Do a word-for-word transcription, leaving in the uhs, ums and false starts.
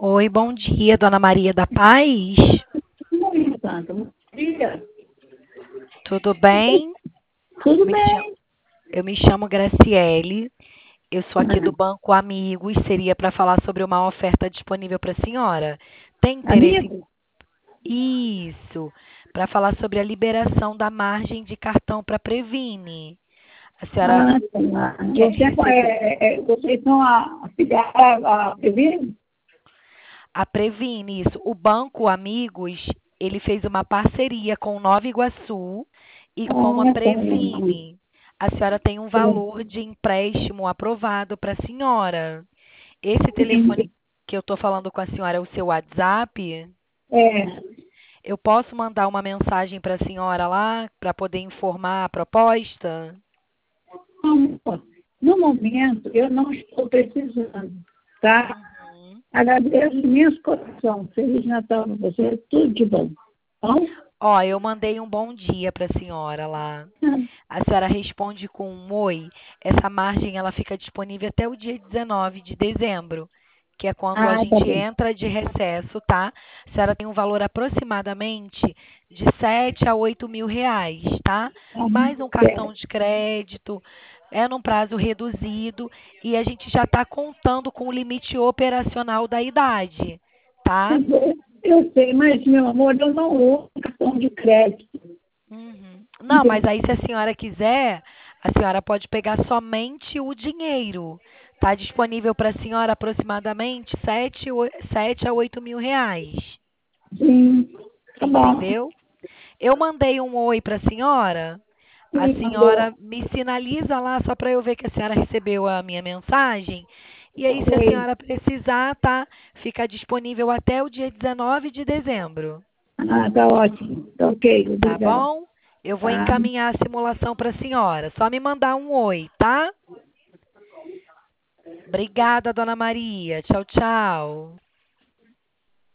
Oi, bom dia, Dona Maria da Paz. Oi, Santa. Bom dia. Tudo bem? Tudo Me cha- bem? Eu me chamo Graciele. Eu sou aqui do Ah, Banco Amigos. Seria para falar sobre uma oferta disponível para a senhora. Tem interesse amigo? em... Isso. Para falar sobre a liberação da margem de cartão para Previne. A senhora Ah, tá. quer Você, receber é, é, vocês são a, a filial, a Previne? a Previne, isso. O Banco Amigos, ele fez uma parceria com o Nova Iguaçu e com a Ah, tá. Previne. A senhora tem um valor de empréstimo aprovado para a senhora. Esse telefone que eu estou falando com a senhora é o seu WhatsApp? É, Eu posso mandar uma mensagem para a senhora lá para poder informar a proposta? não, no momento, eu não estou precisando, tá? Uhum. Agradeço imenso coração. Feliz Natal para você. Tudo de bom. Bom? Ó, eu mandei um bom dia para a senhora lá. A senhora responde com um oi. Essa margem ela fica disponível até o dia dezenove de dezembro, que é quando a Ah, tá gente bem. entra de recesso, tá? A senhora tem um valor aproximadamente de sete a oito mil reais, tá? Ah, Mais um cartão certo. de crédito, é num prazo reduzido e a gente já está contando com o limite operacional da idade, tá? Eu sei, mas, meu amor, eu não uso cartão de crédito. Uhum. Não, mas aí se a senhora quiser, a senhora pode pegar somente o dinheiro. Está disponível para a senhora aproximadamente sete, sete a oito mil reais. Sim, tá bom. Entendeu? Eu mandei um oi para a senhora. A Sim, senhora mandou. me sinaliza lá só para eu ver que a senhora recebeu a minha mensagem. E aí, se a Oi. senhora precisar, tá? Fica disponível até o dia dezenove de dezembro. Ah, tá ótimo. Tá ok, Tá obrigada. bom? Eu vou Tá. encaminhar a simulação para a senhora. Só me mandar um oi, tá? Obrigada, dona Maria. Tchau, tchau.